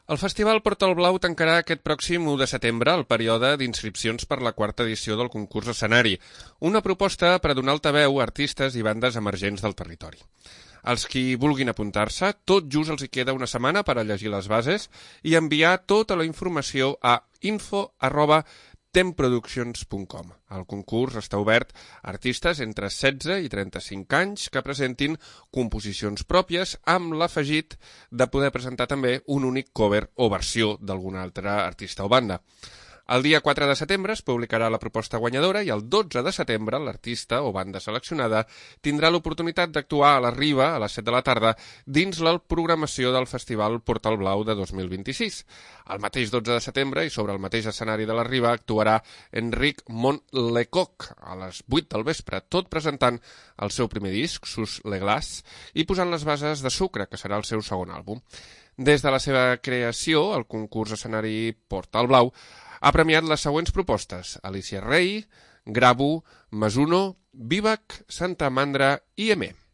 El Festival Portal Blau tancarà aquest pròxim 1 de setembre el període d'inscripcions per la quarta edició del concurs escenari, una proposta per a donar altaveu a artistes i bandes emergents del territori. Els qui vulguin apuntar-se, tot just els hi queda una setmana per a llegir les bases i enviar tota la informació a info@temproductions.com. El concurs està obert a artistes entre 16 i 35 anys que presentin composicions pròpies amb l'afegit de poder presentar també un únic cover o versió d'algun altre artista o banda. El dia 4 de setembre es publicarà la proposta guanyadora i el 12 de setembre l'artista o banda seleccionada tindrà l'oportunitat d'actuar a la Riba a les 7 de la tarda dins la programació del Festival Portal Blau de 2026. El mateix 12 de setembre i sobre el mateix escenari de la Riba actuarà Enric Montlecoq a les 8 del vespre, tot presentant el seu primer disc, Sus le Glace, i posant les bases de Sucre, que serà el seu segon àlbum. Des de la seva creació, el concurs escenari Portal Blau ha premiat les següents propostes: Alicia Rey, Grabu, Masuno, Vivac, Santa Mandra i Emé.